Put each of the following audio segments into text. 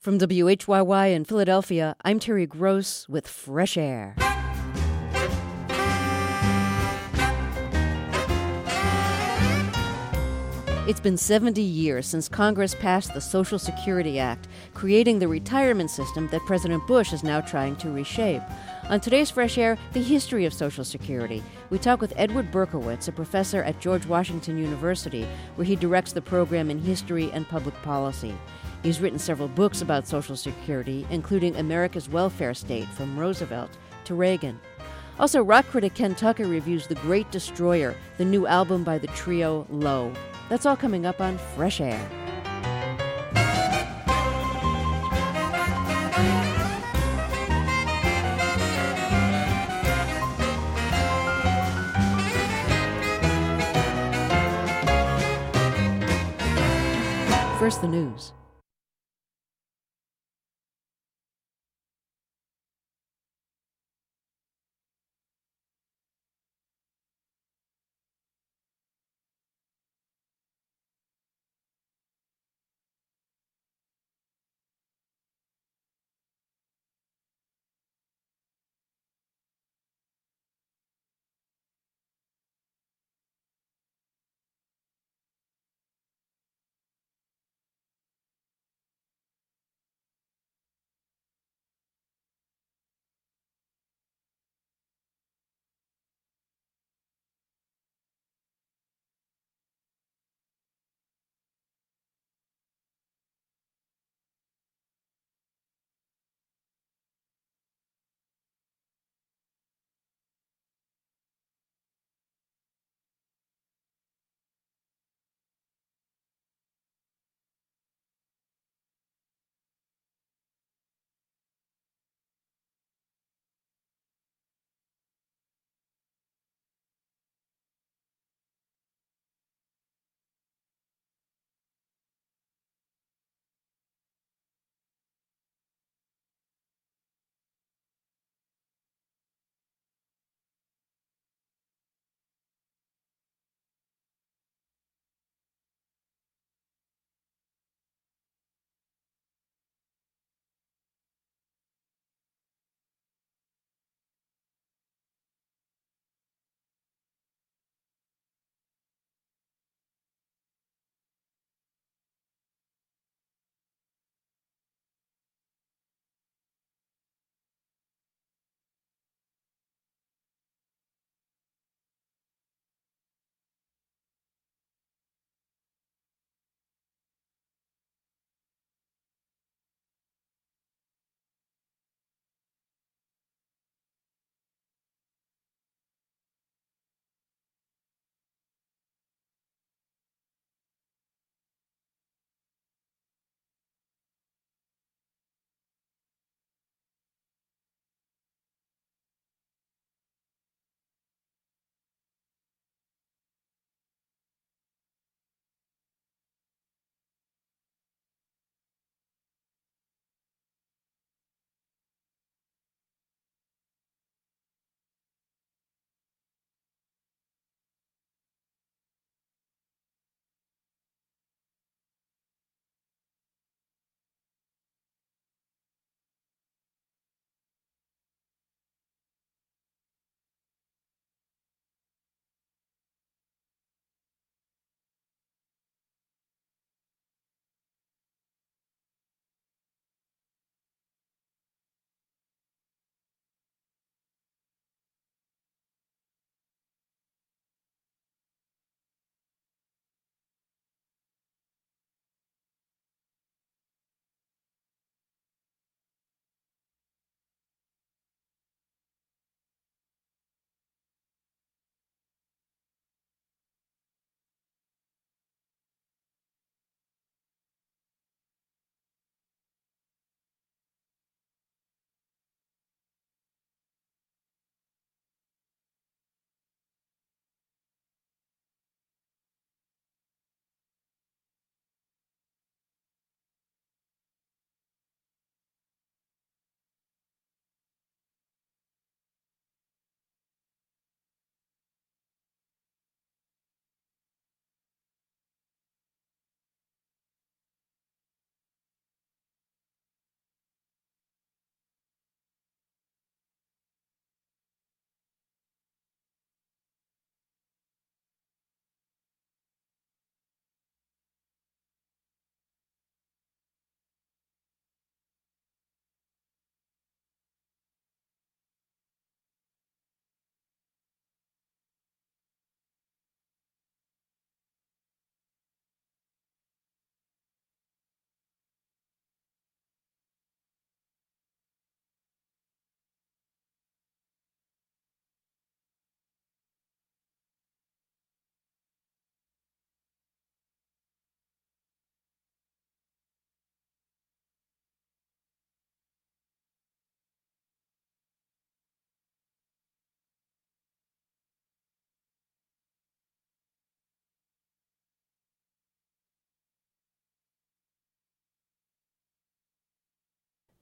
From WHYY in Philadelphia, I'm Terry Gross with Fresh Air. It's been 70 years since Congress passed the Social Security Act, creating the retirement system that President Bush is now trying to reshape. On today's Fresh Air, the history of Social Security. We talk with Edward Berkowitz, a professor at George Washington University, where he directs the program in history and public policy. He's written several books about Social Security, including America's Welfare State, from Roosevelt to Reagan. Also, rock critic Ken Tucker reviews The Great Destroyer, the new album by the trio Low. That's all coming up on Fresh Air. First, the news.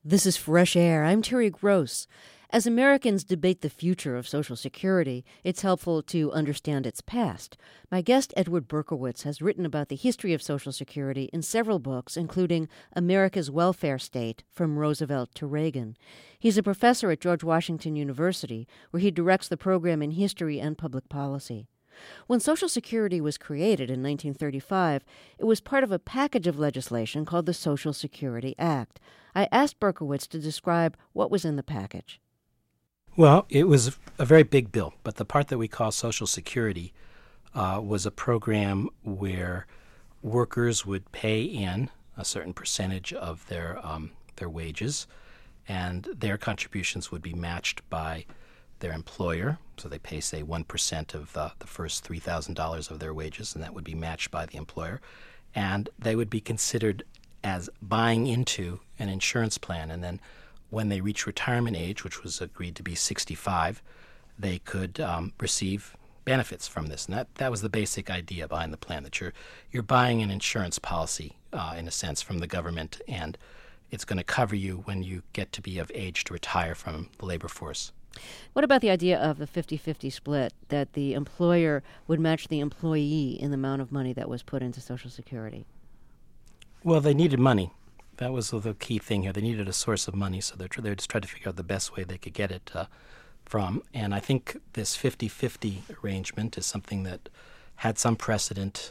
This is Fresh Air. I'm Terry Gross. As Americans debate the future of Social Security, it's helpful to understand its past. My guest, Edward Berkowitz, has written about the history of Social Security in several books, including America's Welfare State, From Roosevelt to Reagan. He's a professor at George Washington University, where he directs the program in history and public policy. When Social Security was created in 1935, it was part of a package of legislation called the Social Security Act. I asked Berkowitz to describe what was in the package. Well, it was a very big bill, but the part that we call Social Security was a program where workers would pay in a certain percentage of their wages, and their contributions would be matched by their employer. So they pay, say, 1% of the first $3,000 of their wages, and that would be matched by the employer. And they would be considered as buying into an insurance plan. And then when they reach retirement age, which was agreed to be 65, they could receive benefits from this. And that was the basic idea behind the plan, that you're buying an insurance policy, in a sense, from the government, and it's going to cover you when you get to be of age to retire from the labor force. What about the idea of the 50-50 split, that the employer would match the employee in the amount of money that was put into Social Security? Well, they needed money. That was the key thing here. They needed a source of money, so they're just trying to figure out the best way they could get it from. And I think this 50-50 arrangement is something that had some precedent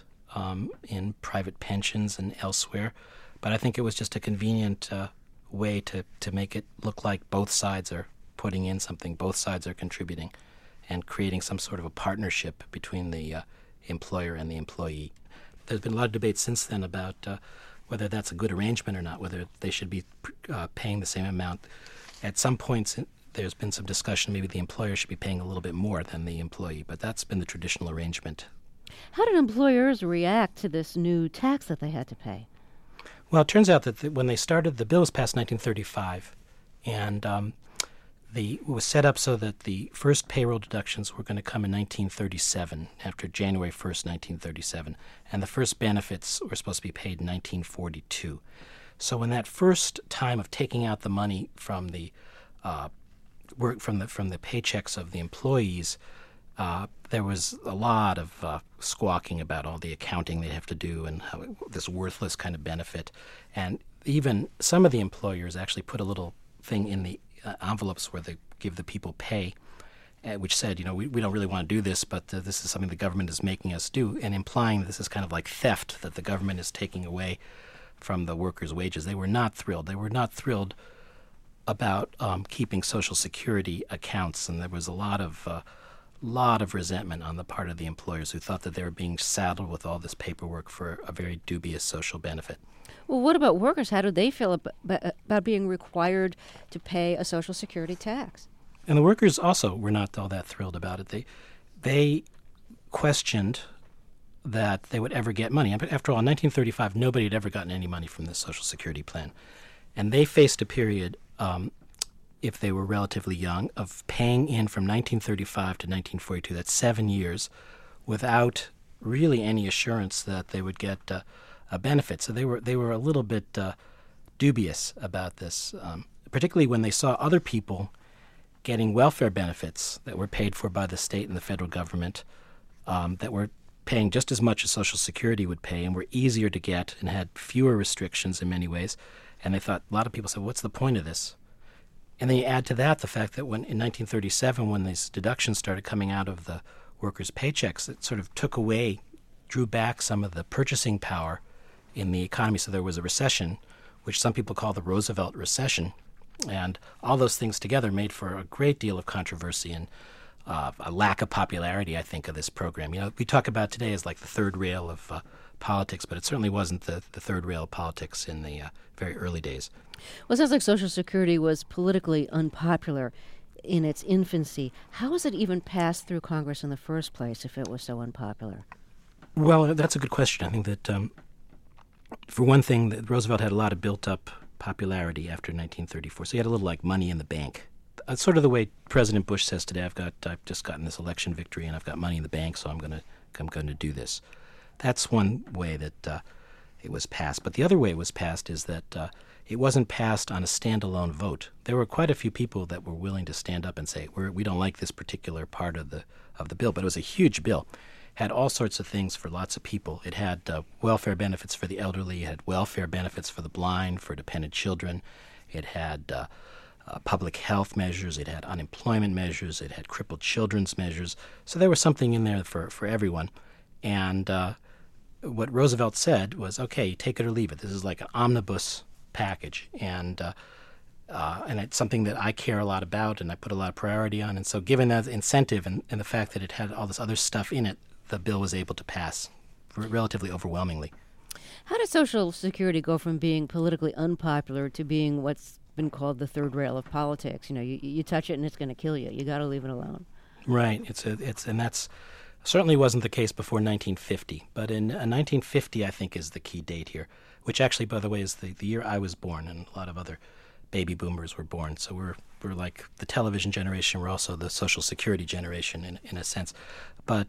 in private pensions and elsewhere, but I think it was just a convenient way to make it look like both sides are putting in something, both sides are contributing, and creating some sort of a partnership between the employer and the employee. There's been a lot of debate since then about whether that's a good arrangement or not, whether they should be paying the same amount. At some points, there's been some discussion maybe the employer should be paying a little bit more than the employee, but that's been the traditional arrangement. How did employers react to this new tax that they had to pay? Well, it turns out that when they started, the bill was passed in 1935, and it was set up so that the first payroll deductions were going to come in 1937, after January 1st, 1937, and the first benefits were supposed to be paid in 1942. So when that first time of taking out the money from the from the paychecks of the employees, there was a lot of squawking about all the accounting they have to do and how this worthless kind of benefit. And even some of the employers actually put a little thing in the envelopes where they give the people pay, which said, we don't really want to do this, but this is something the government is making us do, and implying that this is kind of like theft, that the government is taking away from the workers' wages. They were not thrilled. They were not thrilled about keeping Social Security accounts, and there was a lot of resentment on the part of the employers who thought that they were being saddled with all this paperwork for a very dubious social benefit. Well, what about workers? How do they feel about being required to pay a Social Security tax? And the workers also were not all that thrilled about it. They questioned that they would ever get money. After all, in 1935, nobody had ever gotten any money from this Social Security plan. And they faced a period, if they were relatively young, of paying in from 1935 to 1942, that's 7 years, without really any assurance that they would get a benefit. So they were a little bit dubious about this, particularly when they saw other people getting welfare benefits that were paid for by the state and the federal government, that were paying just as much as Social Security would pay and were easier to get and had fewer restrictions in many ways. And they thought, a lot of people said, what's the point of this? And then you add to that the fact that in 1937, when these deductions started coming out of the workers' paychecks, it sort of drew back some of the purchasing power in the economy. So there was a recession, which some people call the Roosevelt recession. And all those things together made for a great deal of controversy and a lack of popularity, I think, of this program. We talk about today as like the third rail of politics, but it certainly wasn't the third rail of politics in the very early days. Well, it sounds like Social Security was politically unpopular in its infancy. How was it even passed through Congress in the first place if it was so unpopular? Well, that's a good question. I think that, for one thing, that Roosevelt had a lot of built-up popularity after 1934, so he had a little like money in the bank. Sort of the way President Bush says today, I've just gotten this election victory and I've got money in the bank, so I'm going to do this. That's one way that it was passed. But the other way it was passed is that it wasn't passed on a standalone vote. There were quite a few people that were willing to stand up and say, we don't like this particular part of the bill, but it was a huge bill. Had all sorts of things for lots of people. It had welfare benefits for the elderly. It had welfare benefits for the blind, for dependent children. It had public health measures. It had unemployment measures. It had crippled children's measures. So there was something in there for everyone. And what Roosevelt said was, okay, take it or leave it. This is like an omnibus package. And it's something that I care a lot about and I put a lot of priority on. And so given that incentive and the fact that it had all this other stuff in it, the bill was able to pass relatively overwhelmingly. How does Social Security go from being politically unpopular to being what's been called the third rail of politics? You know, you touch it and it's going to kill you. You got to leave it alone. Right. And that's certainly wasn't the case before 1950. But in 1950, I think, is the key date here, which actually, by the way, is the year I was born, and a lot of other baby boomers were born. So we're like the television generation. We're also the Social Security generation in a sense. But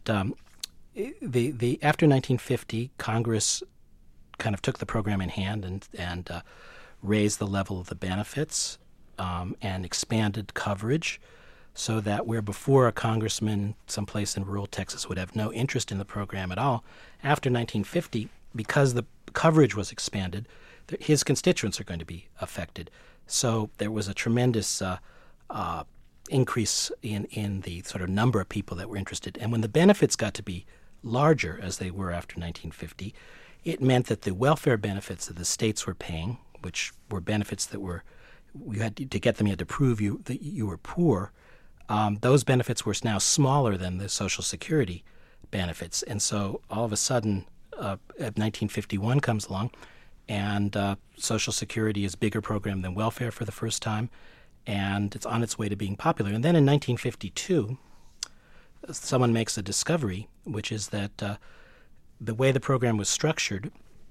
after 1950, Congress kind of took the program in hand and raised the level of the benefits and expanded coverage, so that where before a congressman someplace in rural Texas would have no interest in the program at all, after 1950, because the coverage was expanded, his constituents are going to be affected. So there was a tremendous increase in the sort of number of people that were interested. And when the benefits got to be larger, as they were after 1950, it meant that the welfare benefits that the states were paying, which were benefits that you had to get them, you had to prove that you were poor, those benefits were now smaller than the Social Security benefits. And so all of a sudden, 1951 comes along, and Social Security is a bigger program than welfare for the first time, and it's on its way to being popular. And then in 1952, someone makes a discovery, which is that the way the program was structured,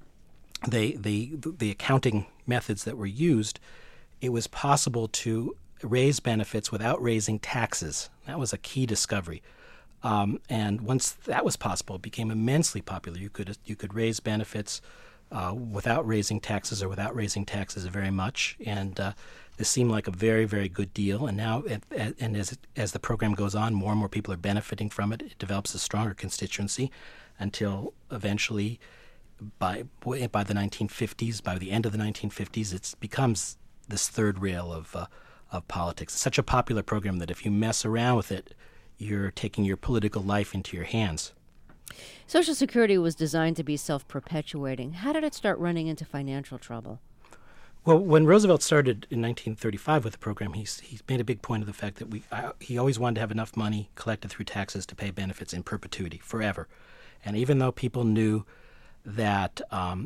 the accounting methods that were used, it was possible to raise benefits without raising taxes. That was a key discovery. And once that was possible, it became immensely popular. You could raise benefits without raising taxes, or without raising taxes very much. And this seemed like a very, very good deal. And now, as the program goes on, more and more people are benefiting from it. It develops a stronger constituency until eventually, by the 1950s, by the end of the 1950s, it becomes this third rail of politics. It's such a popular program that if you mess around with it, you're taking your political life into your hands. Social Security was designed to be self-perpetuating. How did it start running into financial trouble? Well, when Roosevelt started in 1935 with the program, he made a big point of the fact that he always wanted to have enough money collected through taxes to pay benefits in perpetuity, forever. And even though people knew that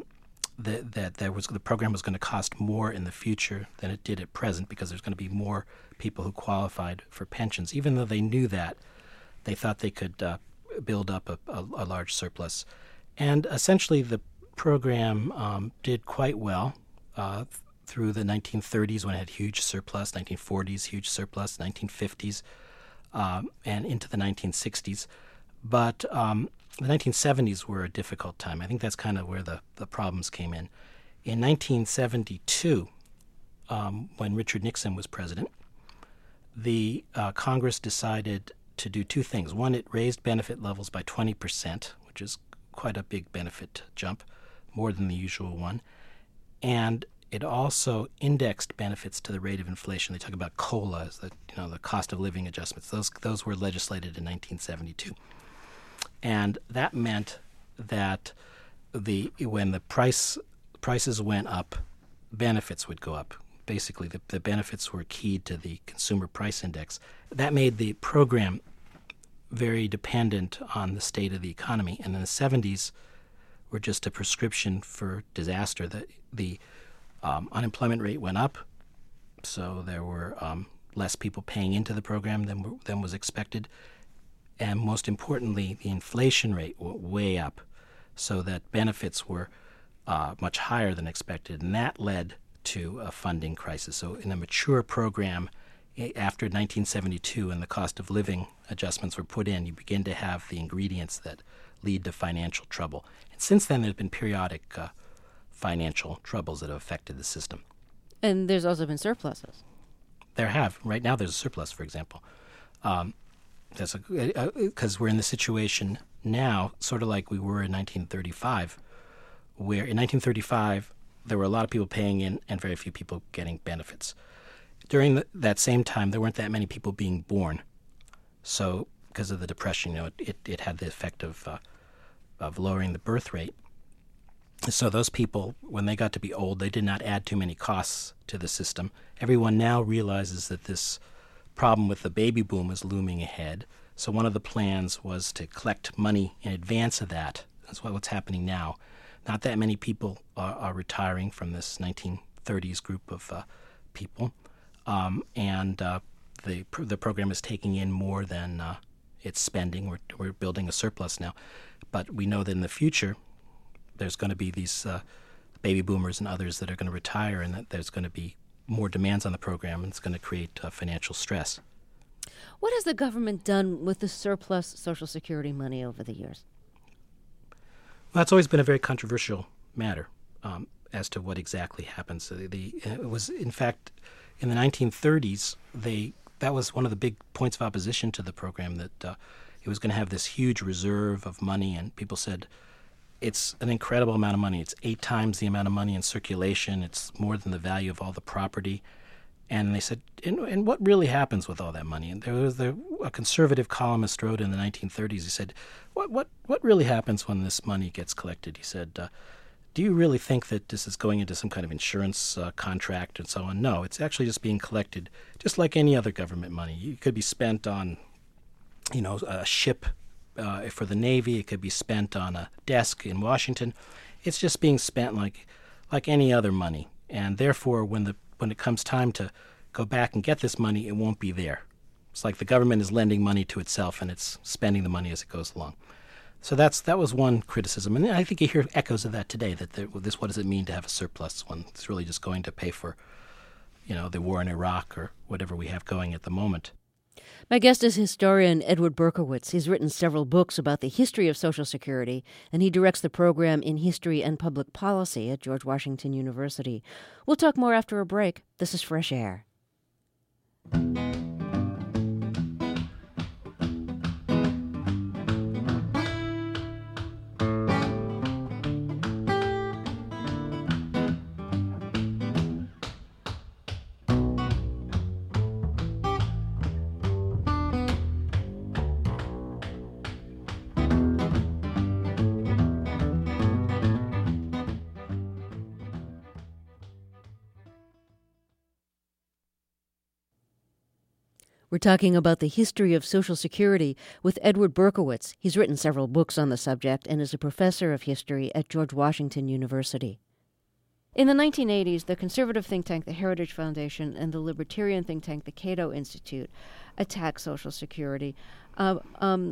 the program was going to cost more in the future than it did at present, because there's going to be more people who qualified for pensions, even though they knew that, they thought they could build up a large surplus. And essentially the program did quite well through the 1930s, when it had huge surplus, 1940s, huge surplus, 1950s, and into the 1960s. But the 1970s were a difficult time. I think that's kind of where the problems came in. In 1972, when Richard Nixon was president, the Congress decided to do two things. One, it raised benefit levels by 20%, which is quite a big benefit jump, more than the usual one. And it also indexed benefits to the rate of inflation. They talk about COLA, the cost of living adjustments. Those were legislated in 1972. And that meant that when the prices went up, benefits would go up. Basically, the benefits were keyed to the consumer price index. That made the program very dependent on the state of the economy. And in the 70s were just a prescription for disaster. The unemployment rate went up, so there were less people paying into the program than was expected. And most importantly, the inflation rate went way up, so that benefits were much higher than expected, and that led to a funding crisis. So in a mature program, after 1972, when the cost of living adjustments were put in, you begin to have the ingredients that lead to financial trouble. And since then, there's been periodic financial troubles that have affected the system. And there's also been surpluses. Right now there's a surplus, for example. That's because we're in the situation now, sort of like we were in 1935, where in 1935 there were a lot of people paying in and very few people getting benefits. During that same time, there weren't that many people being born. So because of the Depression, it had the effect of lowering the birth rate. So those people, when they got to be old, they did not add too many costs to the system. Everyone now realizes that this problem with the baby boom is looming ahead. So one of the plans was to collect money in advance of that. That's what's happening now. Not that many people are retiring from this 1930s group of people. The program is taking in more than it's spending. We're building a surplus now. But we know that in the future, there's going to be these baby boomers and others that are going to retire, and that there's going to be more demands on the program, and it's going to create financial stress. What has the government done with the surplus Social Security money over the years? Well, that's always been a very controversial matter as to what exactly happens. It was, in fact, in the 1930s, that was one of the big points of opposition to the program, that it was going to have this huge reserve of money, and people said, it's an incredible amount of money. It's 8 times the amount of money in circulation. It's more than the value of all the property. And they said, and what really happens with all that money? And there was a conservative columnist wrote in the 1930s. He said, what really happens when this money gets collected? He said, do you really think that this is going into some kind of insurance contract and so on? No, it's actually just being collected just like any other government money. It could be spent on, a ship for the Navy. It could be spent on a desk in Washington. It's just being spent like any other money. And therefore, when it comes time to go back and get this money, it won't be there. It's like the government is lending money to itself, and it's spending the money as it goes along. So that was one criticism. And I think you hear echoes of that today, that what does it mean to have a surplus when it's really just going to pay for, the war in Iraq or whatever we have going at the moment. My guest is historian Edward Berkowitz. He's written several books about the history of Social Security, and he directs the program in History and Public Policy at George Washington University. We'll talk more after a break. This is Fresh Air. We're talking about the history of Social Security with Edward Berkowitz. He's written several books on the subject and is a professor of history at George Washington University. In the 1980s, the conservative think tank, the Heritage Foundation, and the libertarian think tank, the Cato Institute, attacked Social Security. How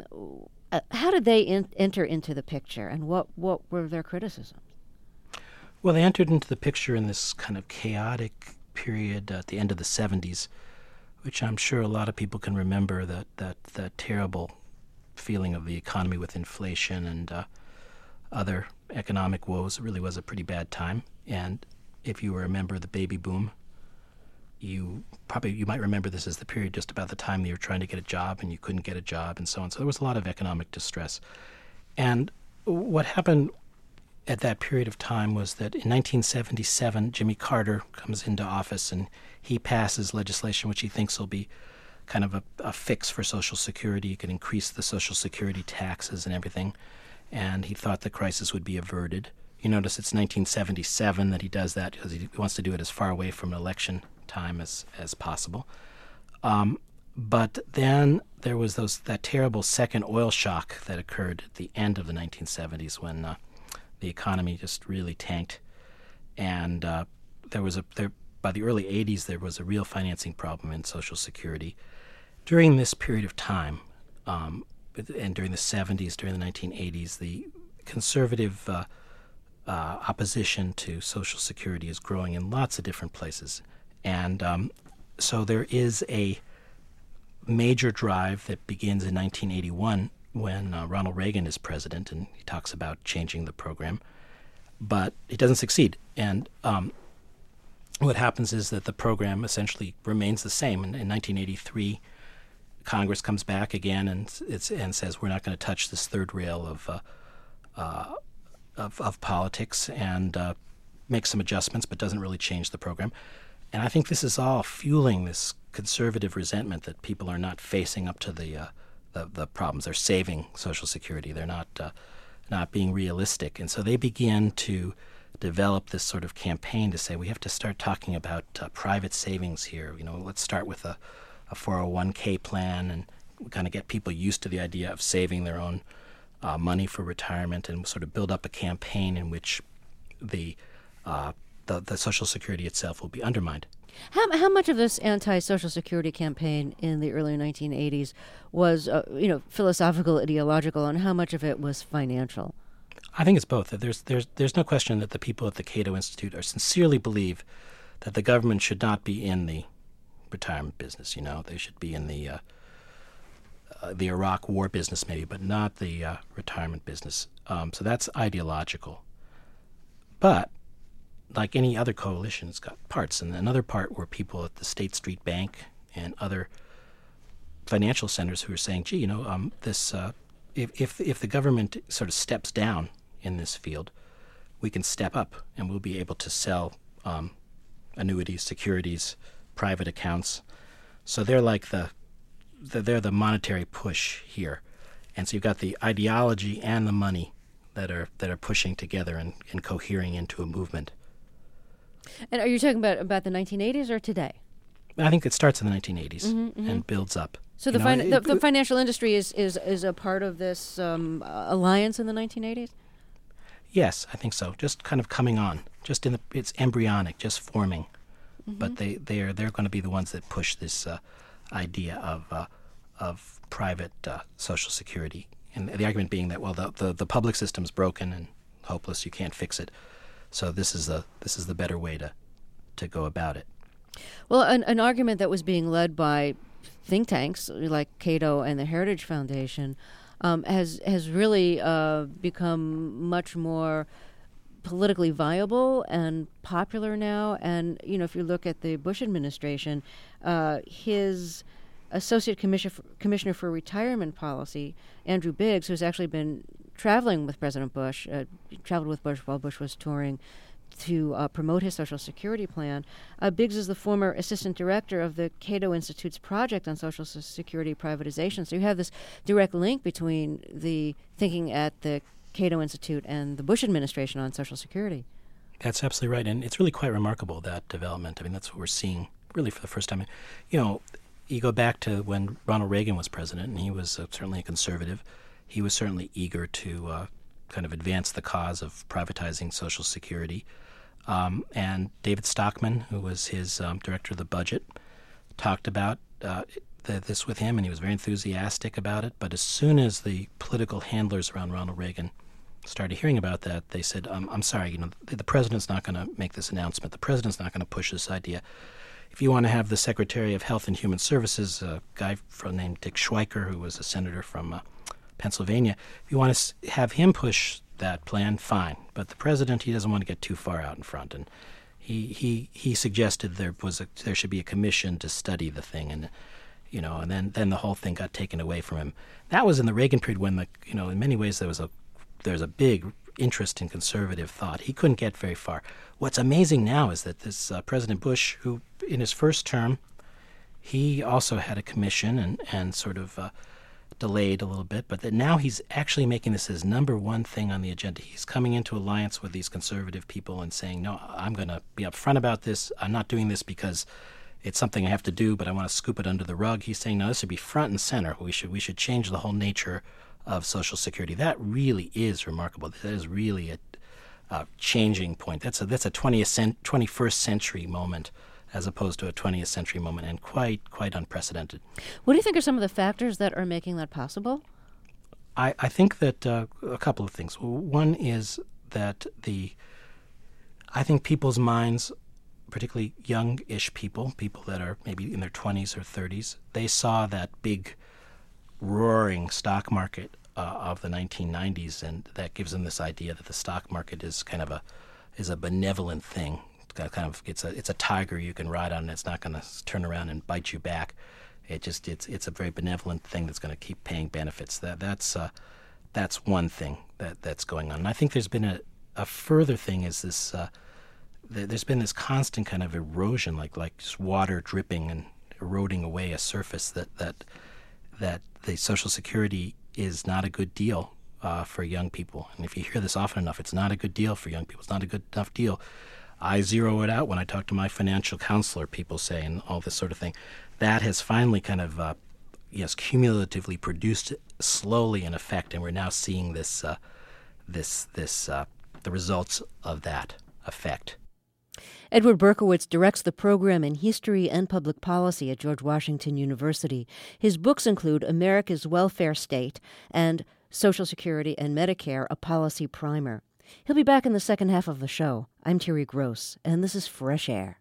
did they enter into the picture, and what were their criticisms? Well, they entered into the picture in this kind of chaotic period at the end of the 70s, which I'm sure a lot of people can remember, that terrible feeling of the economy with inflation and other economic woes. It really was a pretty bad time. And if you were a member of the baby boom, you might remember this as the period just about the time that you were trying to get a job and you couldn't get a job and so on. So there was a lot of economic distress. And what happened at that period of time was that in 1977, Jimmy Carter comes into office and he passes legislation which he thinks will be kind of a fix for Social Security. He could increase the Social Security taxes and everything, and he thought the crisis would be averted. You notice it's 1977 that he does that because he wants to do it as far away from election time as possible. But then there was that terrible second oil shock that occurred at the end of the 1970s when the economy just really tanked, and by the early 80s there was a real financing problem in Social Security. During this period of time, and during the 70s, during the 1980s, the conservative opposition to Social Security is growing in lots of different places, and so there is a major drive that begins in 1981 when Ronald Reagan is president, and he talks about changing the program, but it doesn't succeed. And what happens is that the program essentially remains the same. In 1983, Congress comes back again and says we're not going to touch this third rail of politics, and makes some adjustments, but doesn't really change the program. And I think this is all fueling this conservative resentment that people are not facing up to the problems. They're saving Social Security. They're not being realistic, and so they begin to develop this sort of campaign to say we have to start talking about private savings here. Let's start with a 401k plan and kind of get people used to the idea of saving their own money for retirement, and sort of build up a campaign in which the Social Security itself will be undermined. How much of this anti-Social Security campaign in the early 1980s was, philosophical, ideological, and how much of it was financial? I think it's both. There's no question that the people at the Cato Institute sincerely believe that the government should not be in the retirement business. They should be in the Iraq War business maybe, but not the retirement business. So that's ideological. But like any other coalition, it's got parts. And another part were people at the State Street Bank and other financial centers who are saying, gee, if the government sort of steps down in this field, we can step up and we'll be able to sell annuities, securities, private accounts. So they're like they're the monetary push here. And so you've got the ideology and the money that are pushing together and cohering into a movement. And are you talking about the 1980s or today? I think it starts in the 1980s and builds up. So the financial industry is a part of this alliance in the 1980s? Yes, I think so. Just kind of coming on. It's embryonic, just forming. But they're going to be the ones that push this idea of private Social Security, and the argument being that the public system's broken and hopeless, you can't fix it. So this is the better way to go about it. Well, an argument that was being led by think tanks like Cato and the Heritage Foundation has really become much more politically viable and popular now. And if you look at the Bush administration, his Associate Commissioner for Retirement Policy, Andrew Biggs, who's actually been traveling with President Bush, traveled with Bush while Bush was touring to promote his Social Security plan. Biggs is the former assistant director of the Cato Institute's project on Social Security privatization. So you have this direct link between the thinking at the Cato Institute and the Bush administration on Social Security. That's absolutely right. And it's really quite remarkable, that development. I mean, that's what we're seeing really for the first time. You go back to when Ronald Reagan was president, and he was certainly a conservative. He was certainly eager to kind of advance the cause of privatizing Social Security. And David Stockman, who was his director of the budget, talked about this with him, and he was very enthusiastic about it. But as soon as the political handlers around Ronald Reagan started hearing about that, they said, I'm sorry, the president's not going to make this announcement. The president's not going to push this idea. If you want to have the Secretary of Health and Human Services, a guy named Dick Schweiker, who was a senator from Pennsylvania, if you want to have him push that plan, fine. But the president, he doesn't want to get too far out in front. And he suggested there should be a commission to study the thing, and then the whole thing got taken away from him. That was in the Reagan period when in many ways there's a big interest in conservative thought. He couldn't get very far. What's amazing now is that this President Bush, who in his first term, he also had a commission and sort of delayed a little bit, but that now he's actually making this his number one thing on the agenda. He's coming into alliance with these conservative people and saying, no, I'm going to be upfront about this. I'm not doing this because it's something I have to do, but I want to scoop it under the rug. He's saying, no, this should be front and center. We should change the whole nature of Social Security. That really is remarkable. That is really a changing point. That's a 21st century moment as opposed to a 20th century moment, and quite unprecedented. What do you think are some of the factors that are making that possible? I think that a couple of things. One is that I think people's minds, particularly young-ish people that are maybe in their 20s or 30s, they saw that big roaring stock market of the 1990s, and that gives them this idea that the stock market is kind of a benevolent thing, got it's a tiger you can ride on, and it's not going to turn around and bite you back. It's a very benevolent thing that's going to keep paying benefits. That's one thing that's going on. And I think there's been a further thing is this. There's been this constant kind of erosion, like just water dripping and eroding away a surface that the Social Security is not a good deal for young people. And if you hear this often enough, it's not a good deal for young people. It's not a good enough deal. I zero it out when I talk to my financial counselor, people say, and all this sort of thing. That has finally kind of, cumulatively produced slowly an effect, and we're now seeing the results of that effect. Edward Berkowitz directs the program in History and Public Policy at George Washington University. His books include America's Welfare State and Social Security and Medicare, a Policy Primer. He'll be back in the second half of the show. I'm Terry Gross, and this is Fresh Air.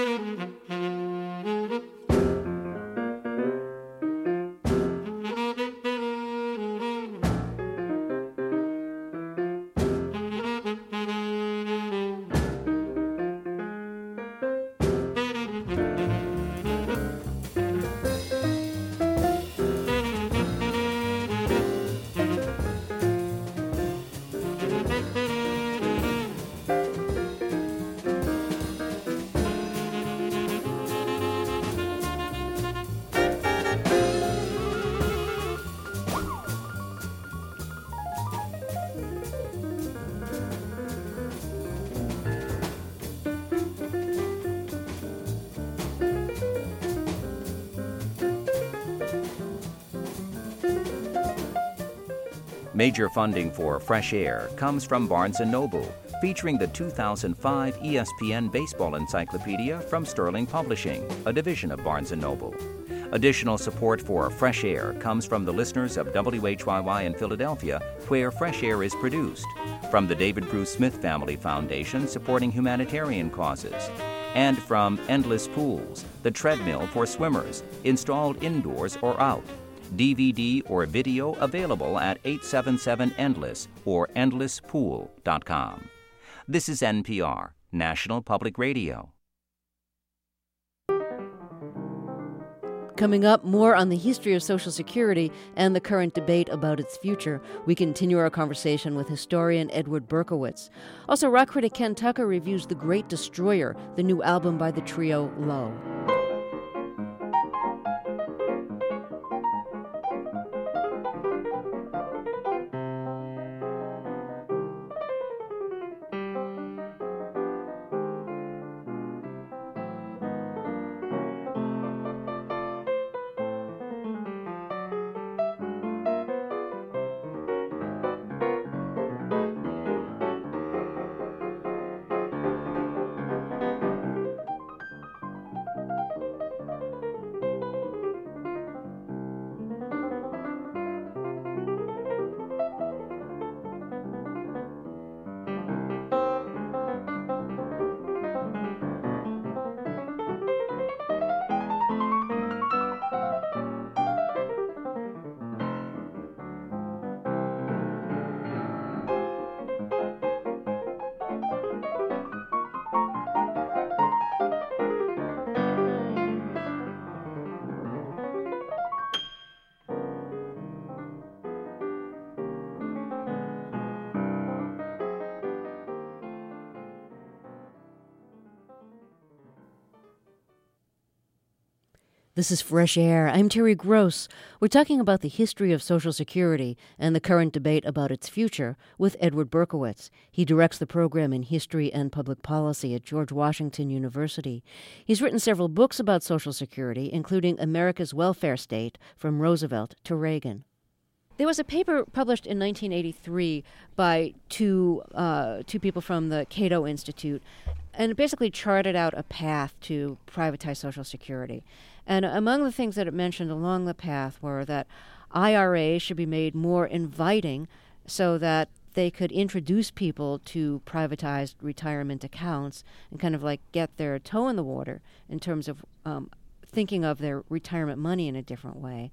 Major funding for Fresh Air comes from Barnes & Noble, featuring the 2005 ESPN Baseball Encyclopedia from Sterling Publishing, a division of Barnes & Noble. Additional support for Fresh Air comes from the listeners of WHYY in Philadelphia, where Fresh Air is produced, from the David Bruce Smith Family Foundation supporting humanitarian causes, and from Endless Pools, the treadmill for swimmers, installed indoors or out. DVD or video available at 877-ENDLESS or endlesspool.com. This is NPR, National Public Radio. Coming up, more on the history of Social Security and the current debate about its future. We continue our conversation with historian Edward Berkowitz. Also, rock critic Ken Tucker reviews The Great Destroyer, the new album by the trio Low. This is Fresh Air. I'm Terry Gross. We're talking about the history of Social Security and the current debate about its future with Edward Berkowitz. He directs the program in History and Public Policy at George Washington University. He's written several books about Social Security, including America's Welfare State, From Roosevelt to Reagan. There was a paper published in 1983 by two people from the Cato Institute, and it basically charted out a path to privatize Social Security. And among the things that it mentioned along the path were that IRAs should be made more inviting so that they could introduce people to privatized retirement accounts and kind of like get their toe in the water in terms of thinking of their retirement money in a different way.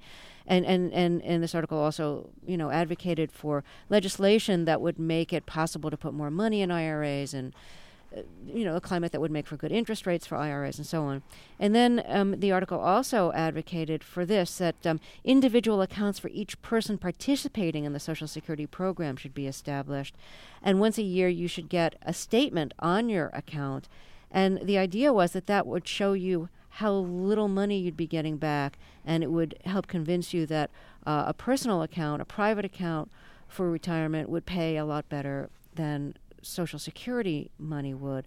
And this article also, advocated for legislation that would make it possible to put more money in IRAs and a climate that would make for good interest rates for IRAs and so on. And then the article also advocated for this, that individual accounts for each person participating in the Social Security program should be established. And once a year, you should get a statement on your account. And the idea was that would show you how little money you'd be getting back, and it would help convince you that a personal account, a private account for retirement would pay a lot better than Social Security money would.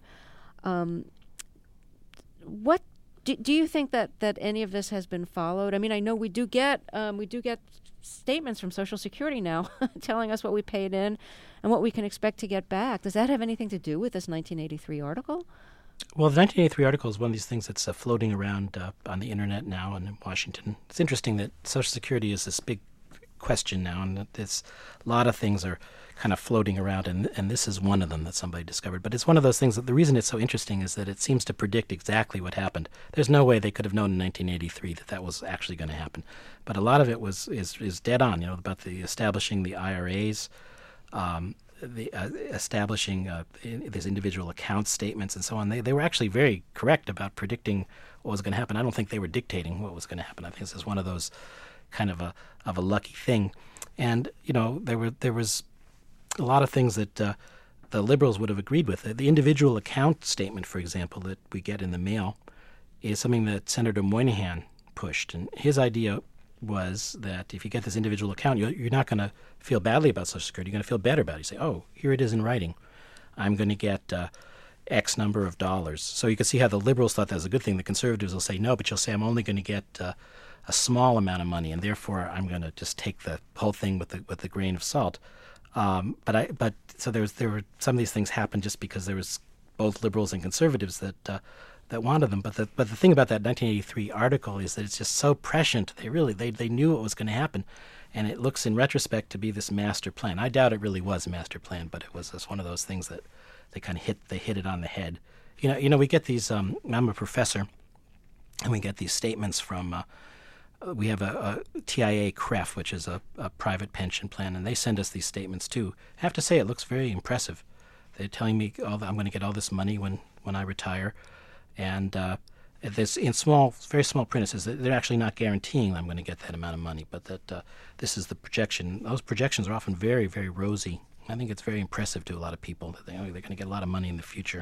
What do you think that any of this has been followed? I mean, I know we do get statements from Social Security now telling us what we paid in and what we can expect to get back. Does that have anything to do with this 1983 article? Well, the 1983 article is one of these things that's floating around on the internet now and in Washington. It's interesting that Social Security is this big question now, and there's a lot of things are kind of floating around, and this is one of them that somebody discovered. But it's one of those things that the reason it's so interesting is that it seems to predict exactly what happened. There's no way they could have known in 1983 that was actually going to happen. But a lot of it is dead on, about the establishing the IRAs, establishing these individual account statements and so on. They were actually very correct about predicting what was going to happen. I don't think they were dictating what was going to happen. I think this is one of those kind of a lucky thing. And there was a lot of things that the liberals would have agreed with. The individual account statement, for example, that we get in the mail is something that Senator Moynihan pushed. And his idea was that if you get this individual account, you're not going to feel badly about Social Security. You're going to feel better about it. You say, oh, here it is in writing. I'm going to get X number of dollars. So you can see how the liberals thought that was a good thing. The conservatives will say no, but you'll say I'm only going to get a small amount of money, and therefore I'm going to just take the whole thing with a grain of salt. So there were some of these things happened just because there was both liberals and conservatives that wanted them. But the thing about that 1983 article is that it's just so prescient. They knew what was going to happen, and it looks in retrospect to be this master plan. I doubt it really was a master plan, but it was just one of those things that they kind of hit it on the head. We get these. I'm a professor, and we get these statements from. We have a TIAA-CREF, which is a private pension plan, and they send us these statements too. I have to say, it looks very impressive. They're telling me I'm going to get all this money when I retire, and this in very small print. It says that they're actually not guaranteeing I'm going to get that amount of money, but that this is the projection. Those projections are often very, very rosy. I think it's very impressive to a lot of people that they're going to get a lot of money in the future.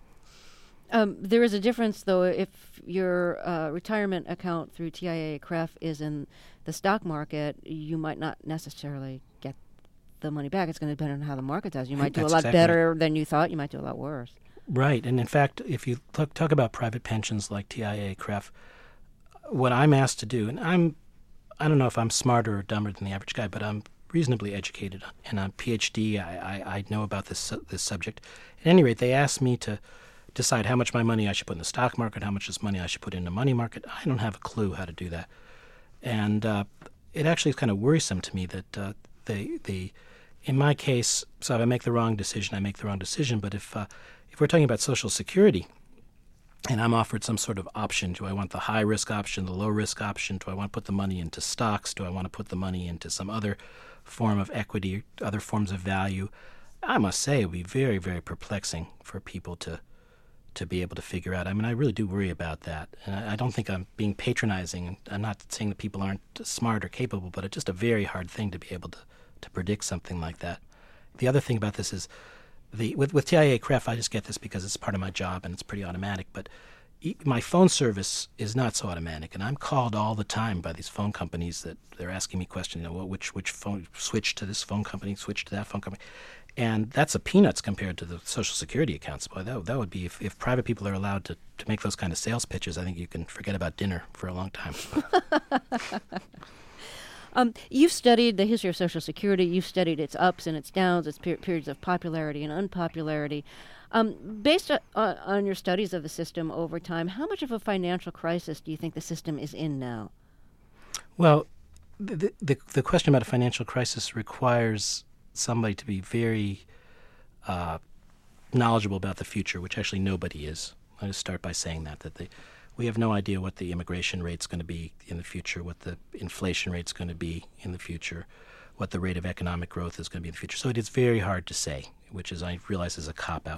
There is a difference, though, if your retirement account through TIAA-CREF is in the stock market, you might not necessarily get the money back. It's going to depend on how the market does. You might do a lot better than you thought. You might do a lot worse. Right. And in fact, if you talk about private pensions like TIAA-CREF, what I'm asked to do, and I don't know if I'm smarter or dumber than the average guy, but I'm reasonably educated, and I'm a PhD. I know about this subject. At any rate, they asked me to decide how much my money I should put in the stock market, how much this money I should put in the money market. I don't have a clue how to do that. And it actually is kind of worrisome to me that in my case, so if I make the wrong decision, I make the wrong decision. But if we're talking about Social Security and I'm offered some sort of option, do I want the high-risk option, the low-risk option? Do I want to put the money into stocks? Do I want to put the money into some other form of equity, other forms of value? I must say it would be very, very perplexing for people to be able to figure out. I mean, I really do worry about that. And I don't think I'm being patronizing. I'm not saying that people aren't smart or capable, but it's just a very hard thing to be able to predict something like that. The other thing about this is, with TIAA-CREF, I just get this because it's part of my job and it's pretty automatic, but my phone service is not so automatic, and I'm called all the time by these phone companies that they're asking me questions, which phone, switch to this phone company, switch to that phone company. And that's a peanuts compared to the Social Security accounts. Boy, that would be, if private people are allowed to make those kind of sales pitches, I think you can forget about dinner for a long time. You've studied the history of Social Security. You've studied its ups and its downs, its periods of popularity and unpopularity. Based on your studies of the system over time, how much of a financial crisis do you think the system is in now? Well, the question about a financial crisis requires somebody to be very knowledgeable about the future, which actually nobody is. I'll just start by saying that we have no idea what the immigration rate's going to be in the future, what the inflation rate's going to be in the future, what the rate of economic growth is going to be in the future. So it is very hard to say, which is, I realize, is a cop-out.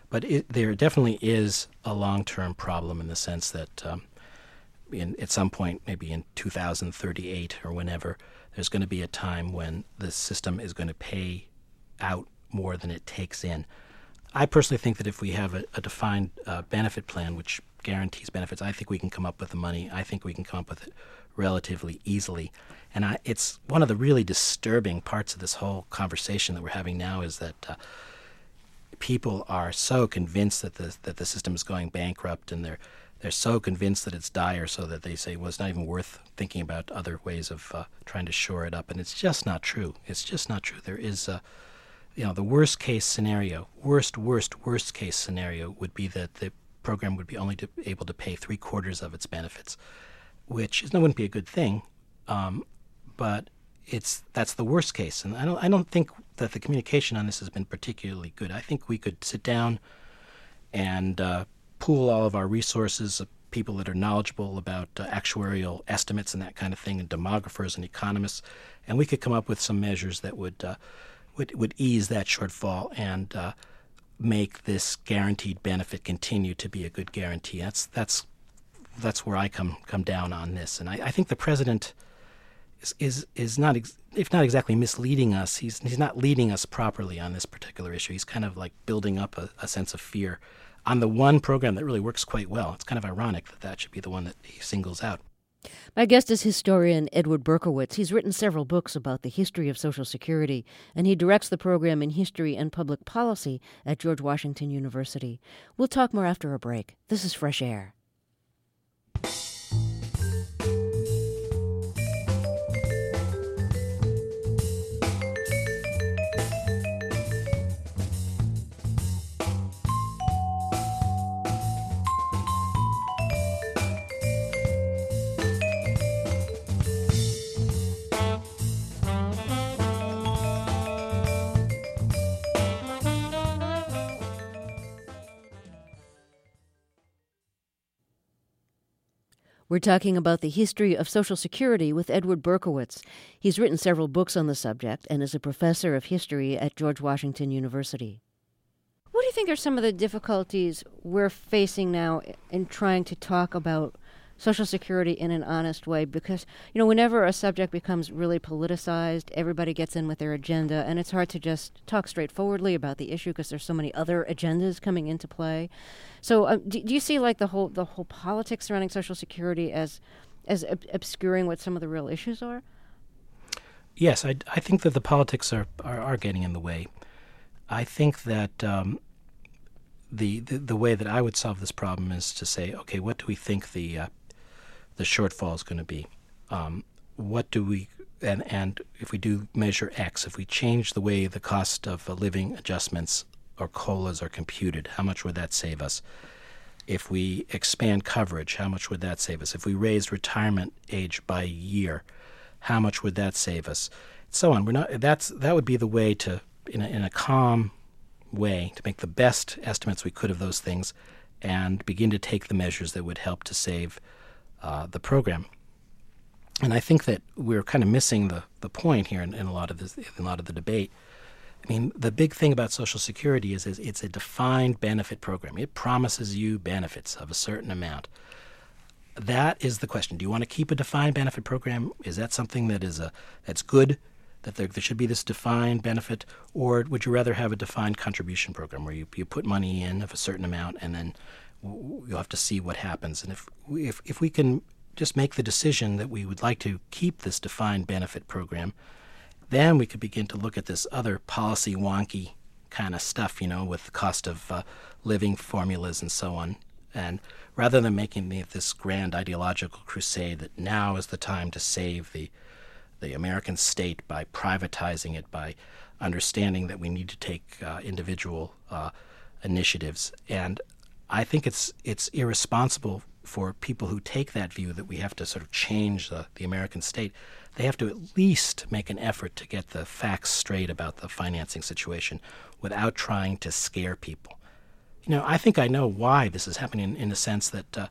But there definitely is a long-term problem in the sense that at some point, maybe in 2038 or whenever, there's going to be a time when the system is going to pay out more than it takes in. I personally think that if we have a defined benefit plan which guarantees benefits, I think we can come up with the money. I think we can come up with it relatively easily. And it's one of the really disturbing parts of this whole conversation that we're having now is that people are so convinced that the system is going bankrupt, and they're so convinced that it's dire, so that they say, well, it's not even worth thinking about other ways of trying to shore it up. And it's just not true. It's just not true. There is the worst case scenario, worst case scenario would be that the program would be only able to pay 3/4 of its benefits, which wouldn't be a good thing, but that's the worst case. And I don't think that the communication on this has been particularly good. I think we could sit down and pool all of our resources of people that are knowledgeable about actuarial estimates and that kind of thing, and demographers and economists, and we could come up with some measures that would ease that shortfall and make this guaranteed benefit continue to be a good guarantee. That's where I come down on this, and I think the president is not, if not exactly misleading us, he's not leading us properly on this particular issue. He's kind of like building up a sense of fear on the one program that really works quite well. It's kind of ironic that should be the one that he singles out. My guest is historian Edward Berkowitz. He's written several books about the history of Social Security, and he directs the program in History and Public Policy at George Washington University. We'll talk more after a break. This is Fresh Air. We're talking about the history of Social Security with Edward Berkowitz. He's written several books on the subject and is a professor of history at George Washington University. What do you think are some of the difficulties we're facing now in trying to talk about Social Security in an honest way? Because, whenever a subject becomes really politicized, everybody gets in with their agenda, and it's hard to just talk straightforwardly about the issue because there's so many other agendas coming into play. So do you see like the whole politics surrounding Social Security as obscuring what some of the real issues are? Yes, I think that the politics are getting in the way. I think that the way that I would solve this problem is to say, okay, what do we think the shortfall is going to be? What do we and if we do measure X, if we change the way the cost of living adjustments or COLAs are computed, how much would that save us? If we expand coverage, how much would that save us? If we raised retirement age by a year, how much would that save us? So on. That would be the way to, in a calm way, to make the best estimates we could of those things and begin to take the measures that would help to save the program. And I think that we're kind of missing the point here in a lot of the debate. I mean, the big thing about Social Security is it's a defined benefit program. It promises you benefits of a certain amount. That is the question. Do you want to keep a defined benefit program? Is that something that's good, that there should be this defined benefit? Or would you rather have a defined contribution program where you put money in of a certain amount and then you'll have to see what happens? And if we can just make the decision that we would like to keep this defined benefit program, then we could begin to look at this other policy wonky kind of stuff, with the cost of living formulas and so on. And rather than making this grand ideological crusade that now is the time to save the American state by privatizing it, by understanding that we need to take individual initiatives. And I think it's irresponsible for people who take that view that we have to sort of change the American state. They have to at least make an effort to get the facts straight about the financing situation without trying to scare people. I think I know why this is happening in the sense that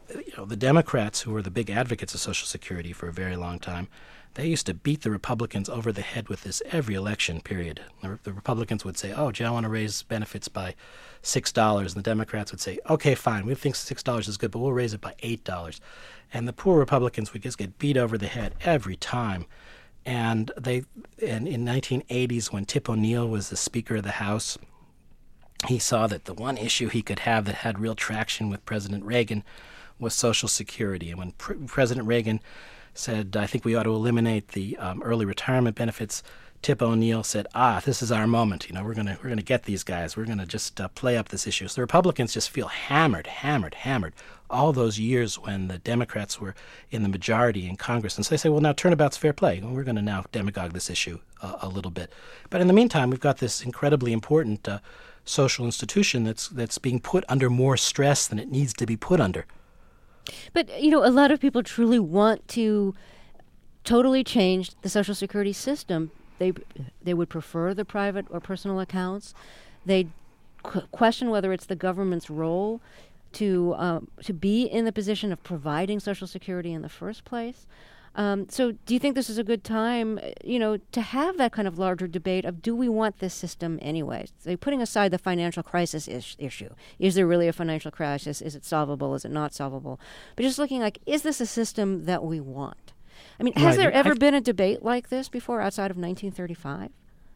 the Democrats, who were the big advocates of Social Security for a very long time, they used to beat the Republicans over the head with this every election period. The Republicans would say, oh, gee, I want to raise benefits by $6. And the Democrats would say, okay, fine, we think $6 is good, but we'll raise it by $8. And the poor Republicans would just get beat over the head every time. And in 1980s, when Tip O'Neill was the Speaker of the House, he saw that the one issue he could have that had real traction with President Reagan was Social Security. And when President Reagan said, I think we ought to eliminate the early retirement benefits, Tip O'Neill said, this is our moment. We're gonna get these guys. We're gonna just play up this issue. So the Republicans just feel hammered all those years when the Democrats were in the majority in Congress. And so they say, well, now turnabout's fair play. We're going to now demagogue this issue a little bit. But in the meantime, we've got this incredibly important social institution that's being put under more stress than it needs to be put under. But, a lot of people truly want to totally change the Social Security system. They would prefer the private or personal accounts. They question whether it's the government's role to be in the position of providing Social Security in the first place. So do you think this is a good time, to have that kind of larger debate of, do we want this system anyway? So putting aside the financial crisis issue. Is there really a financial crisis? Is it solvable? Is it not solvable? But just looking like, is this a system that we want? I mean, has there ever been a debate like this before outside of 1935?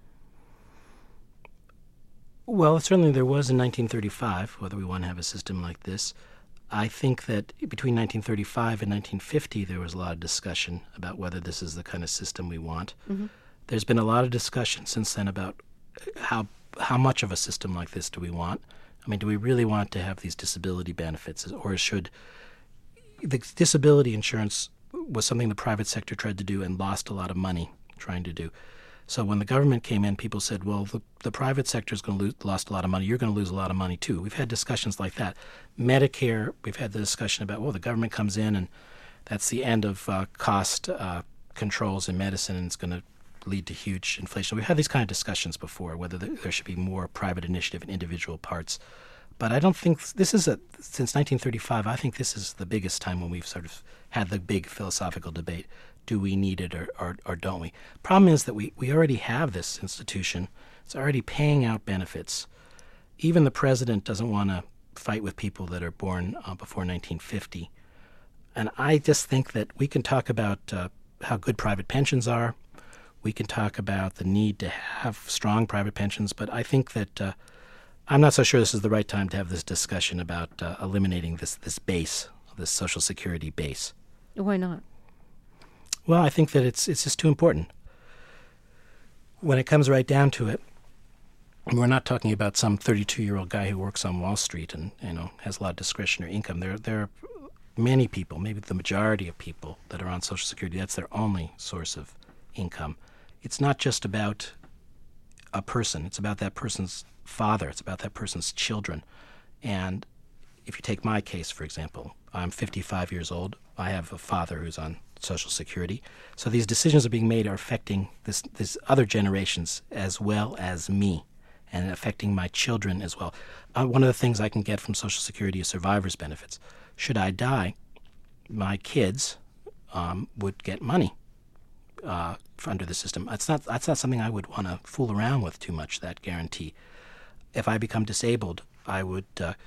Well, certainly there was in 1935, whether we want to have a system like this. I think that between 1935 and 1950, there was a lot of discussion about whether this is the kind of system we want. Mm-hmm. There's been a lot of discussion since then about how much of a system like this do we want. I mean, do we really want to have these disability benefits, or should the disability insurance was something the private sector tried to do and lost a lot of money trying to do. So when the government came in, people said, well, the private sector is going to lost a lot of money. You're going to lose a lot of money, too. We've had discussions like that. Medicare, we've had the discussion about, well, the government comes in and that's the end of cost controls in medicine, and it's going to lead to huge inflation. We've had these kind of discussions before, whether there should be more private initiative in individual parts. But I don't think since 1935, I think this is the biggest time when we've sort of had the big philosophical debate. Do we need it or don't we? Problem is that we already have this institution. It's already paying out benefits. Even the president doesn't want to fight with people that are born before 1950. And I just think that we can talk about how good private pensions are. We can talk about the need to have strong private pensions. But I think that I'm not so sure this is the right time to have this discussion about eliminating this base, this Social Security base. Why not? Well, I think that it's just too important. When it comes right down to it, we're not talking about some 32-year-old guy who works on Wall Street and has a lot of discretionary income. There are many people, maybe the majority of people that are on Social Security, that's their only source of income. It's not just about a person. It's about that person's father. It's about that person's children. And if you take my case, for example, I'm 55 years old. I have a father who's on Social Security. So these decisions are being made are affecting this other generations as well as me, and affecting my children as well. One of the things I can get from Social Security is survivor's benefits. Should I die, my kids would get money under the system. That's not something I would want to fool around with too much, that guarantee. If I become disabled, I would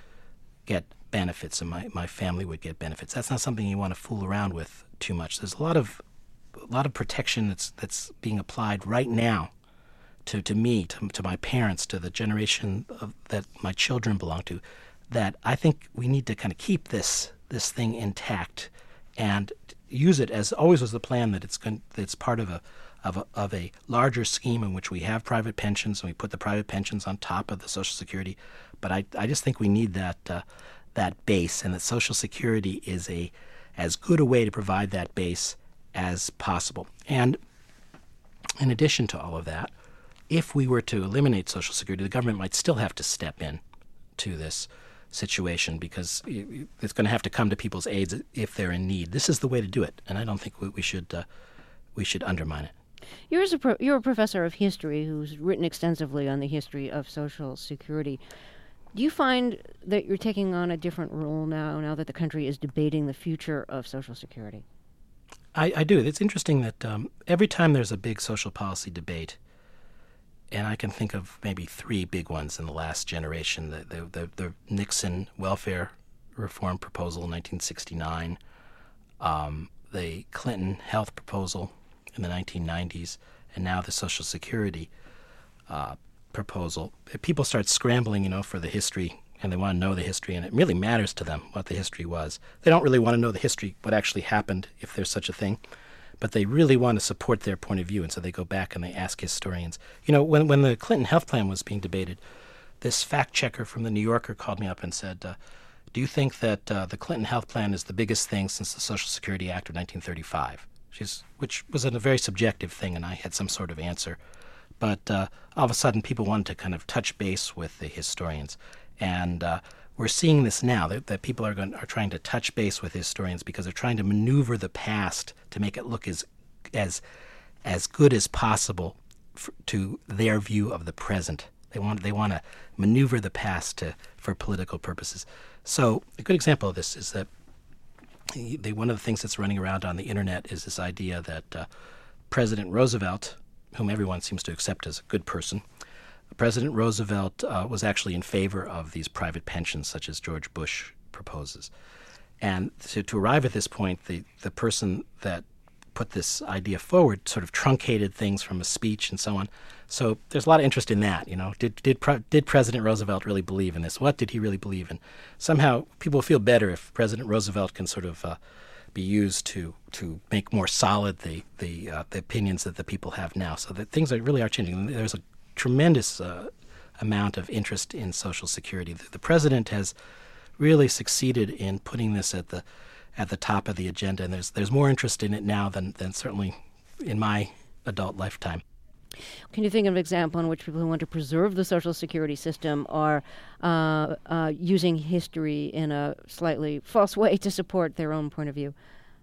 get benefits, and my family would get benefits. That's not something you want to fool around with too much. There's a lot of protection that's being applied right now to me, to my parents, to the generation that my children belong to, that I think we need to kind of keep this thing intact and use it as always was the plan, that it's part of a larger scheme in which we have private pensions and we put the private pensions on top of the Social Security. But I just think we need that base, and that Social Security is as good a way to provide that base as possible. And in addition to all of that, if we were to eliminate Social Security, the government might still have to step in to this situation, because it's going to have to come to people's aid if they're in need. This is the way to do it, and I don't think we should undermine it. You're a professor of history who's written extensively on the history of Social Security. Do you find that you're taking on a different role now that the country is debating the future of Social Security? I do. It's interesting that every time there's a big social policy debate, and I can think of maybe three big ones in the last generation, the Nixon welfare reform proposal in 1969, the Clinton health proposal in the 1990s, and now the Social Security proposal. People start scrambling, for the history, and they want to know the history, and it really matters to them what the history was. They don't really want to know the history, what actually happened, if there's such a thing, but they really want to support their point of view, and so they go back and they ask historians. When the Clinton health plan was being debated, this fact checker from the New Yorker called me up and said, do you think that the Clinton health plan is the biggest thing since the Social Security Act of 1935? Which was a very subjective thing, and I had some sort of answer. But all of a sudden, people wanted to kind of touch base with the historians. And we're seeing this now, that people are trying to touch base with historians because they're trying to maneuver the past to make it look as good as possible to their view of the present. They want to maneuver the past for political purposes. So a good example of this is that one of the things that's running around on the internet is this idea that President Roosevelt, whom everyone seems to accept as a good person, President Roosevelt was actually in favor of these private pensions, such as George Bush proposes. And to arrive at this point, the person that put this idea forward sort of truncated things from a speech and so on. So there's a lot of interest in that. Did President Roosevelt really believe in this? What did he really believe in? Somehow people feel better if President Roosevelt can sort of be used to make more solid the opinions that the people have now. So that things really are changing. There's a tremendous amount of interest in Social Security. The president has really succeeded in putting this at the top of the agenda, and there's more interest in it now than certainly in my adult lifetime. Can you think of an example in which people who want to preserve the Social Security system are using history in a slightly false way to support their own point of view?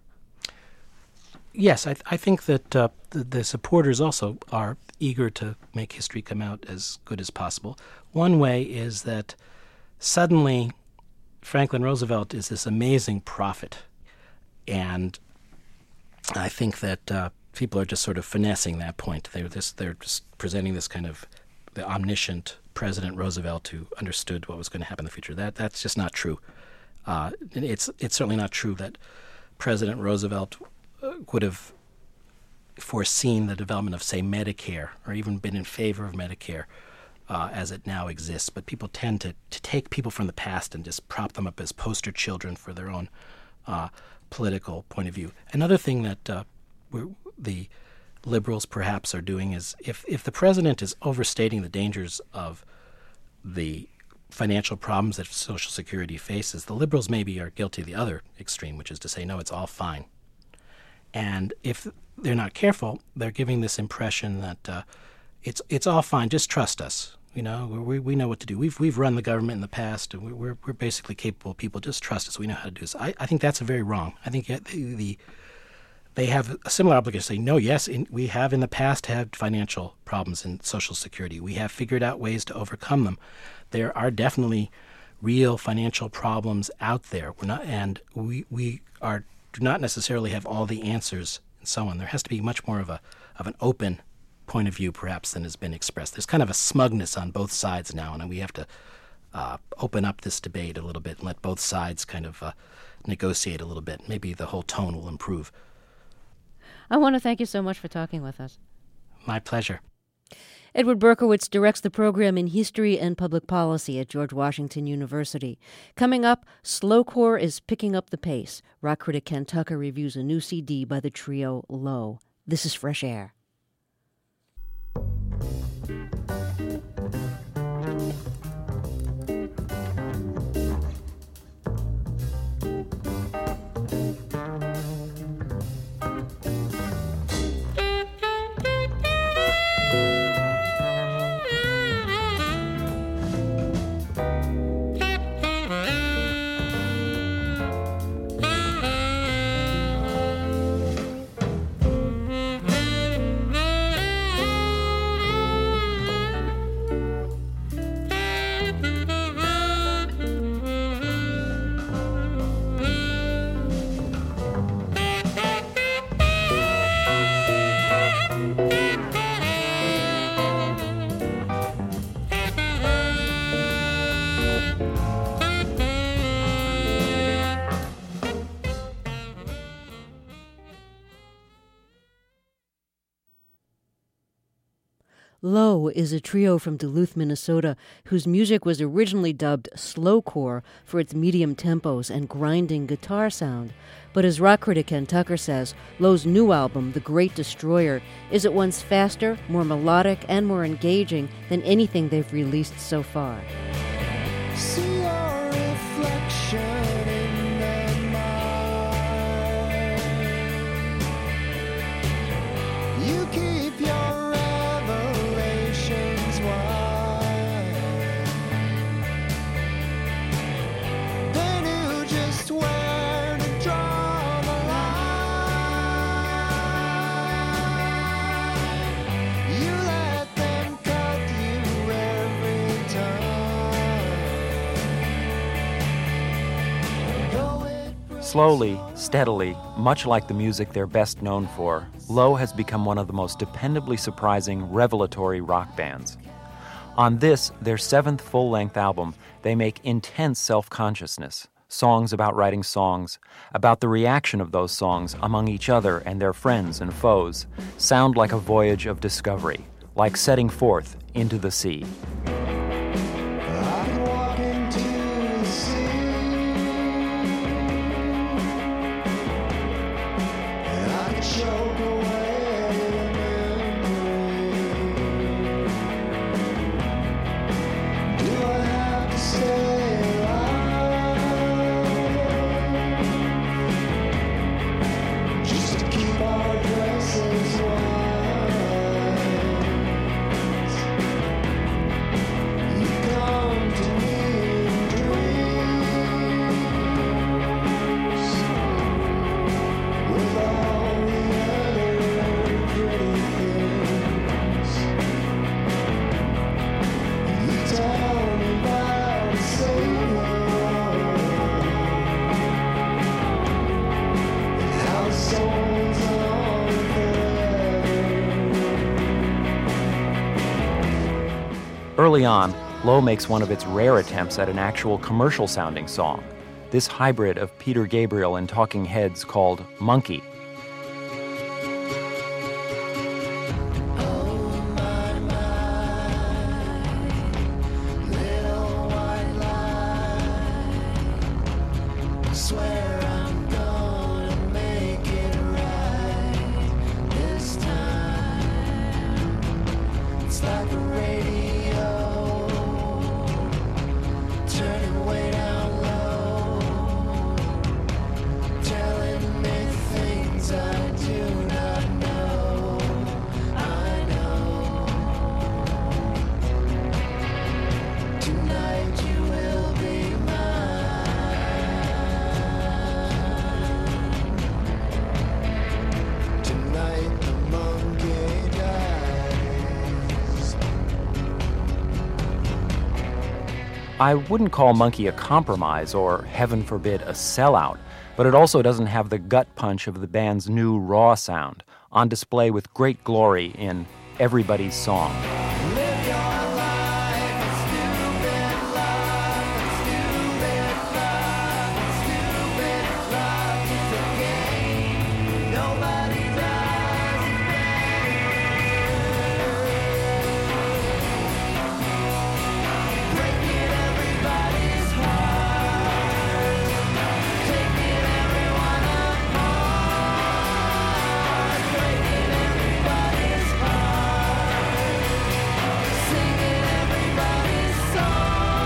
Yes, I think that the supporters also are eager to make history come out as good as possible. One way is that suddenly Franklin Roosevelt is this amazing prophet, and I think that people are just sort of finessing that point. They're just presenting this kind of the omniscient President Roosevelt who understood what was going to happen in the future. That's just not true. It's certainly not true that President Roosevelt would have foreseen the development of, say, Medicare, or even been in favor of Medicare as it now exists. But people tend to take people from the past and just prop them up as poster children for their own political point of view. Another thing that the liberals perhaps are doing is if the president is overstating the dangers of the financial problems that Social Security faces, the liberals maybe are guilty of the other extreme, which is to say, no, it's all fine. And if they're not careful, they're giving this impression that it's all fine, just trust us. We know what to do. We've run the government in the past, and we're basically capable people. Just trust us. We know how to do this. I think that's very wrong. I think they have a similar obligation to say, no, yes, we have in the past had financial problems in Social Security. We have figured out ways to overcome them. There are definitely real financial problems out there. We do not necessarily have all the answers and so on. There has to be much more of an open point of view, perhaps, than has been expressed. There's kind of a smugness on both sides now, and we have to open up this debate a little bit and let both sides kind of negotiate a little bit. Maybe the whole tone will improve. I want to thank you so much for talking with us. My pleasure. Edward Berkowitz directs the program in History and Public Policy at George Washington University. Coming up, slowcore is picking up the pace. Rock critic Ken Tucker reviews a new CD by the trio Low. This is Fresh Air. Low is a trio from Duluth, Minnesota, whose music was originally dubbed slowcore for its medium tempos and grinding guitar sound. But as rock critic Ken Tucker says, Low's new album, The Great Destroyer, is at once faster, more melodic, and more engaging than anything they've released so far. See your reflection in the night. You keep your revelations wide. They knew just where to draw the line. You let them cut you every time. Slowly, steadily, much like the music they're best known for, Low has become one of the most dependably surprising, revelatory rock bands. On this, their 7th full-length album, they make intense self-consciousness, songs about writing songs, about the reaction of those songs among each other and their friends and foes, sound like a voyage of discovery, like setting forth into the sea. I could walk into the sea, and I could choke away the memory. Do I have to stay alive just to keep our dresses white? You come to me in dreams with all the other pretty things. You tell me about a savior and how the soul's on forever. Early on, Low makes one of its rare attempts at an actual commercial-sounding song, this hybrid of Peter Gabriel and Talking Heads called Monkey. Little white lie. Swear I'm gonna make it right this time. It's like a radio, turning way down low, telling me things I do not know. I know. Tonight you will be mine. Tonight the monkey dies. I wouldn't call Monkey a compromise or, heaven forbid, a sellout, but it also doesn't have the gut punch of the band's new raw sound, on display with great glory in Everybody's Song. Live your life, a stupid life, a stupid life, a stupid life is a game. Nobody dies in vain. Breaking everybody's heart, taking everyone apart, breaking everybody's heart, singing everybody's song.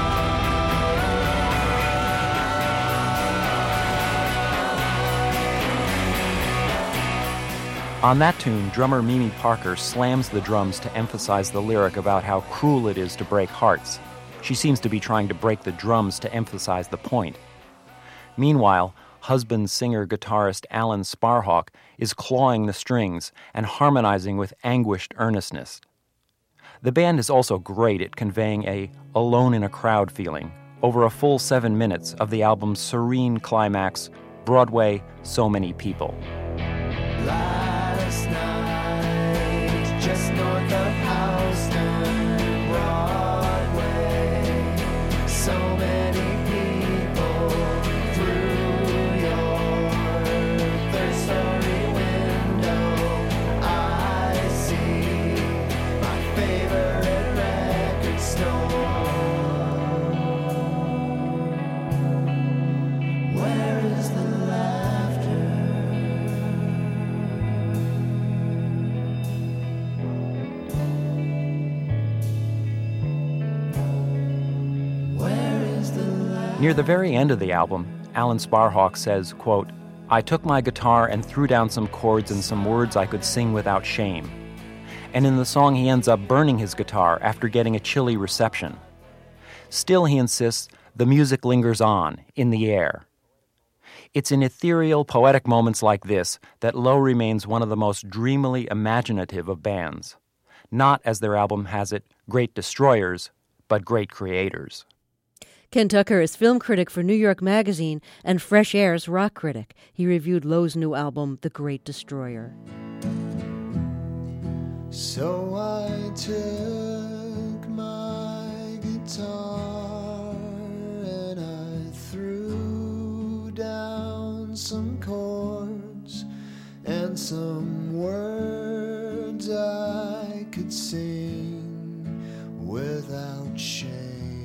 On that tune, drummer Mimi Parker slams the drums to emphasize the lyric about how cruel it is to break hearts. She seems to be trying to break the drums to emphasize the point. Meanwhile, husband singer-guitarist Alan Sparhawk is clawing the strings and harmonizing with anguished earnestness. The band is also great at conveying a alone-in-a-crowd feeling over a full 7 minutes of the album's serene climax, Broadway, So Many People. Last night, just north of Houston, Broadway, so many people through your third-story window. I see my favorite Near the very end of the album, Alan Sparhawk says, quote, "I took my guitar and threw down some chords and some words I could sing without shame." And in the song, he ends up burning his guitar after getting a chilly reception. Still, he insists, the music lingers on, in the air. It's in ethereal, poetic moments like this that Low remains one of the most dreamily imaginative of bands. Not, as their album has it, great destroyers, but great creators. Ken Tucker is film critic for New York Magazine and Fresh Air's rock critic. He reviewed Low's new album, The Great Destroyer. So I took my guitar and I threw down some chords and some words I could sing without shame.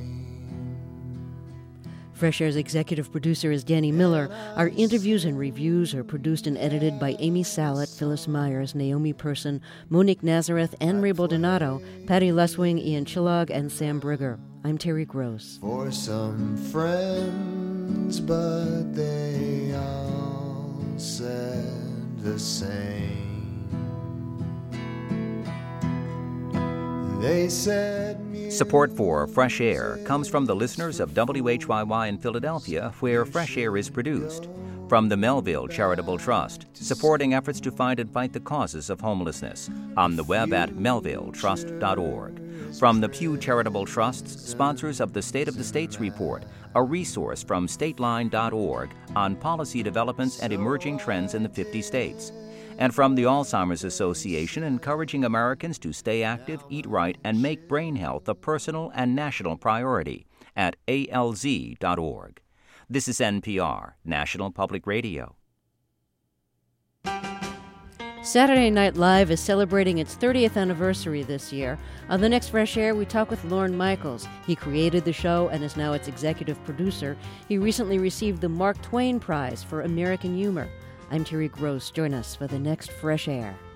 Fresh Air's executive producer is Danny Miller. Our interviews and reviews are produced and edited by Amy Salet, Phyllis Myers, Naomi Person, Monique Nazareth, Anne-Marie Baldonado, Patty Luswing, Ian Chillog, and Sam Brigger. I'm Terry Gross. For some friends, but they all said the same. They said Support for Fresh Air comes from the listeners of WHYY in Philadelphia, where Fresh Air is produced. From the Melville Charitable Trust, supporting efforts to find and fight the causes of homelessness. On the web at melvilletrust.org. From the Pew Charitable Trusts, sponsors of the State of the States Report, a resource from stateline.org on policy developments and emerging trends in the 50 states. And from the Alzheimer's Association, encouraging Americans to stay active, eat right, and make brain health a personal and national priority at alz.org. This is NPR, National Public Radio. Saturday Night Live is celebrating its 30th anniversary this year. On the next Fresh Air, we talk with Lorne Michaels. He created the show and is now its executive producer. He recently received the Mark Twain Prize for American Humor. I'm Terry Gross. Join us for the next Fresh Air.